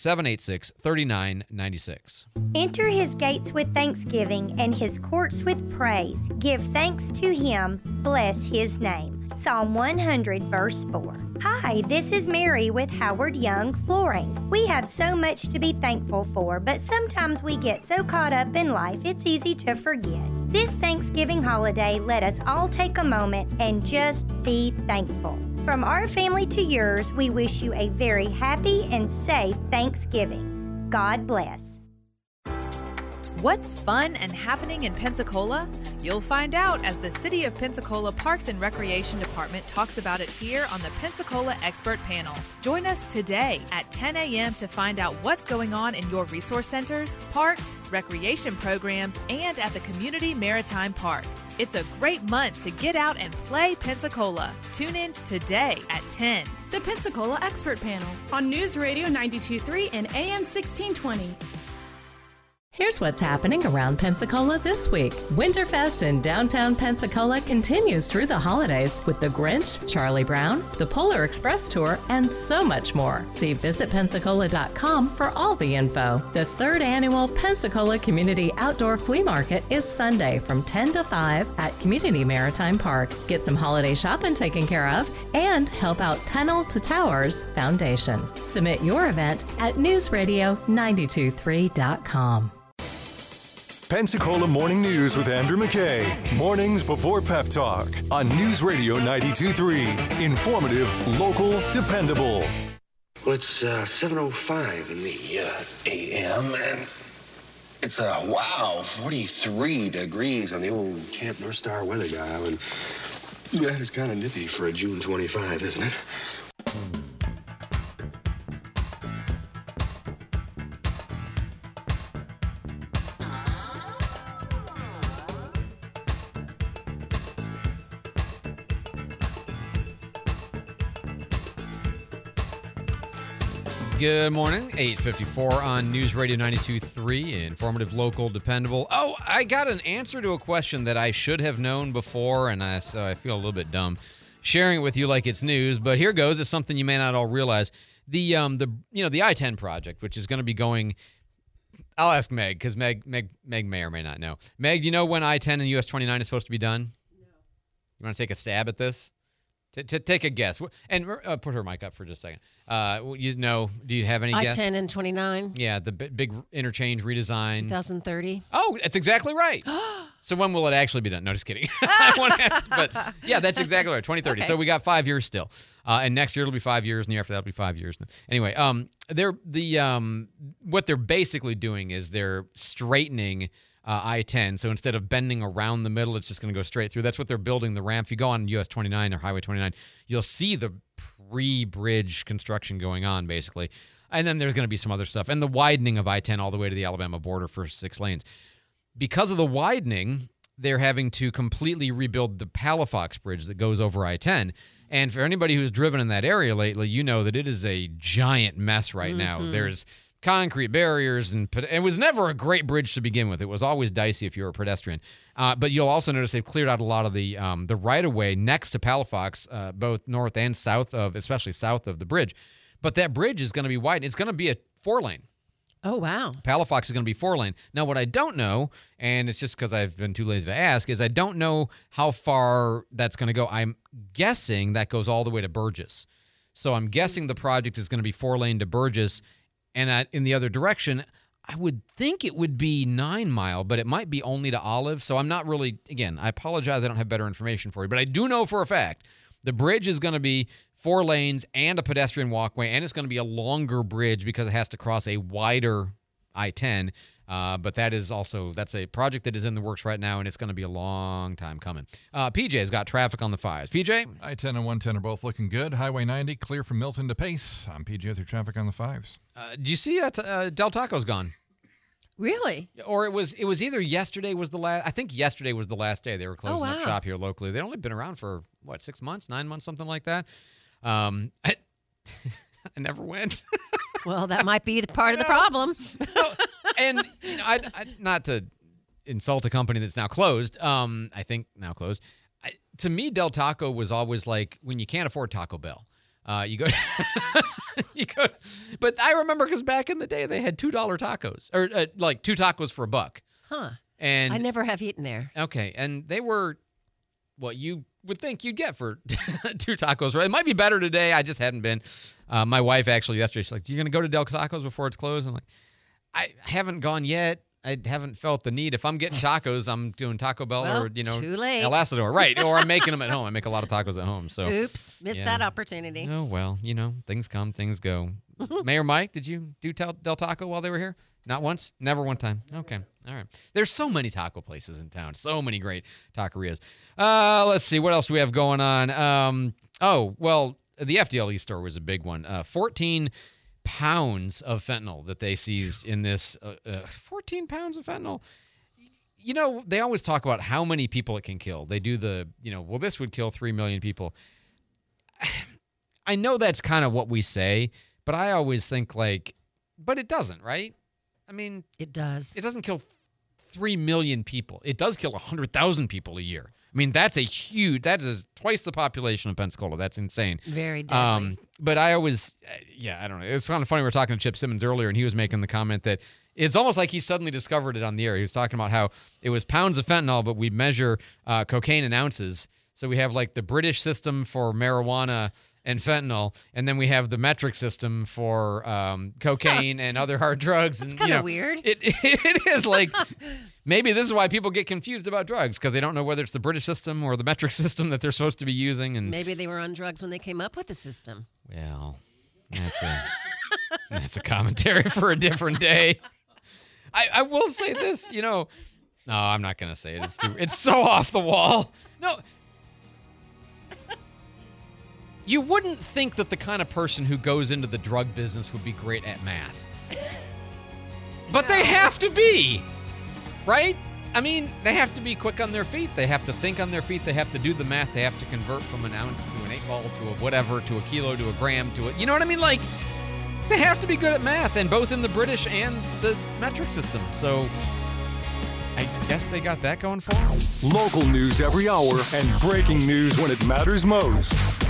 786-3996. Enter his gates with thanksgiving and his courts with praise. Give thanks to him. Bless his name. Psalm 100, verse 4. Hi, this is Mary with Howard Young Flooring. We have so much to be thankful for, but sometimes we get so caught up in life it's easy to forget. This Thanksgiving holiday, let us all take a moment and just be thankful. From our family to yours, we wish you a very happy and safe Thanksgiving. God bless. What's fun and happening in Pensacola? You'll find out as the City of Pensacola Parks and Recreation Department talks about it here on the Pensacola Expert Panel. Join us today at 10 a.m. to find out what's going on in your resource centers, parks, recreation programs, and at the Community Maritime Park. It's a great month to get out and play Pensacola. Tune in today at 10. The Pensacola Expert Panel on News Radio 92.3 and AM 1620. Here's what's happening around Pensacola this week. Winterfest in downtown Pensacola continues through the holidays with The Grinch, Charlie Brown, the Polar Express Tour, and so much more. See visitpensacola.com for all the info. The third annual Pensacola Community Outdoor Flea Market is Sunday from 10 to 5 at Community Maritime Park. Get some holiday shopping taken care of and help out Tunnel to Towers Foundation. Submit your event at newsradio923.com. Pensacola Morning News with Andrew McKay. Mornings before Pep Talk on News Radio 92.3. Informative, local, dependable. Well, it's 7:05 in the a.m. and it's 43 degrees on the old Camp North Star weather dial, and that is kind of nippy for a June 25, isn't it? Good morning, 8:54 on News Radio 92.3, informative, local, dependable. Oh, I got an answer to a question that I should have known before, and so I feel a little bit dumb sharing it with you like it's news, but here goes. It's something you may not all realize. The I-10 project, which is going to be going, I'll ask Meg, because Meg may or may not know. Meg, do you know when I-10 and US 29 is supposed to be done? No. You want to take a stab at this? Take a guess. And put her mic up for just a second. Do you have any guess? I-10 and 29. Yeah, the big interchange redesign. 2030. Oh, that's exactly right. So when will it actually be done? No, just kidding. But yeah, that's exactly right. 2030. Okay. So we got 5 years still. And next year it'll be 5 years, and the year after that'll be 5 years. Anyway, what they're basically doing is they're straightening I-10. So instead of bending around the middle, it's just going to go straight through. That's what they're building the ramp. If you go on US 29 or Highway 29, you'll see the pre-bridge construction going on, basically. And then there's going to be some other stuff. And the widening of I-10 all the way to the Alabama border for 6 lanes. Because of the widening, they're having to completely rebuild the Palafox Bridge that goes over I-10. And for anybody who's driven in that area lately, you know that it is a giant mess right now. There's concrete barriers, and it was never a great bridge to begin with. It was always dicey if you were a pedestrian. But you'll also notice they've cleared out a lot of the right-of-way next to Palafox, both north and south of, especially south of the bridge. But that bridge is going to be wide. It's going to be a 4-lane. Oh, wow. Palafox is going to be 4-lane. Now, what I don't know, and it's just because I've been too lazy to ask, is I don't know how far that's going to go. I'm guessing that goes all the way to Burgess. So I'm guessing the project is going to be 4-lane to Burgess. And in the other direction, I would think it would be 9 Mile, but it might be only to Olive. So I'm not really, again, I apologize, I don't have better information for you. But I do know for a fact the bridge is going to be 4 lanes and a pedestrian walkway, and it's going to be a longer bridge because it has to cross a wider I-10. But that's a project that is in the works right now, and it's going to be a long time coming. PJ's got traffic on the 5s. PJ? I-10 and 110 are both looking good. Highway 90 clear from Milton to Pace. I'm PJ with your traffic on the 5s. Do you see Del Taco's gone? Really? Or it was either yesterday was the last. I think yesterday was the last day they were closing up shop here locally. They'd only been around for 6 months, 9 months, something like that. I never went. Well, that might be the part of the problem. And I not to insult a company that's now closed. I think now closed. To me, Del Taco was always like when you can't afford Taco Bell. You go, but I remember because back in the day they had $2 tacos, or like 2 tacos for $1. Huh. And I never have eaten there. Okay, and they were what you would think you'd get for 2 tacos, right? It might be better today. I just hadn't been. My wife actually yesterday, she's like, "You gonna go to Del Tacos before it's closed?" I'm like, "I haven't gone yet. I haven't felt the need. If I'm getting tacos, I'm doing Taco Bell or, too late. El Asador. Right. Or I'm making them at home. I make a lot of tacos at home. So oops, missed that opportunity. Oh, well, things come, things go. Mayor Mike, did you do Del Taco while they were here? Not once? Never one time. Okay. All right. There's so many taco places in town. So many great taquerias. Let's see. What else do we have going on? The FDLE store was a big one. 14 pounds of fentanyl that they seized in this 14 pounds of fentanyl. They always talk about how many people it can kill. They do this would kill 3 million people. I know that's kind of what we say, but I always think but it doesn't, right? I mean, it does. It doesn't kill 3 million people. It does kill 100,000 people a year. I mean, that is twice the population of Pensacola. That's insane. Very deadly. But I always, I don't know. It was kind of funny. We were talking to Chip Simmons earlier, and he was making the comment that it's almost like he suddenly discovered it on the air. He was talking about how it was pounds of fentanyl, but we measure cocaine in ounces. So we have like the British system for marijuana and fentanyl, and then we have the metric system for cocaine and other hard drugs. That's kind of weird. It is like, maybe this is why people get confused about drugs, because they don't know whether it's the British system or the metric system that they're supposed to be using. And maybe they were on drugs when they came up with the system. Well, that's a commentary for a different day. I will say this, no, I'm not going to say it. It's so off the wall. No. You wouldn't think that the kind of person who goes into the drug business would be great at math. But they have to be, right? I mean, they have to be quick on their feet. They have to think on their feet. They have to do the math. They have to convert from an ounce to an 8 ball to a whatever, to a kilo, to a gram, to a, you know what I mean? Like, they have to be good at math, and both in the British and the metric system. So I guess they got that going for them. Local news every hour and breaking news when it matters most.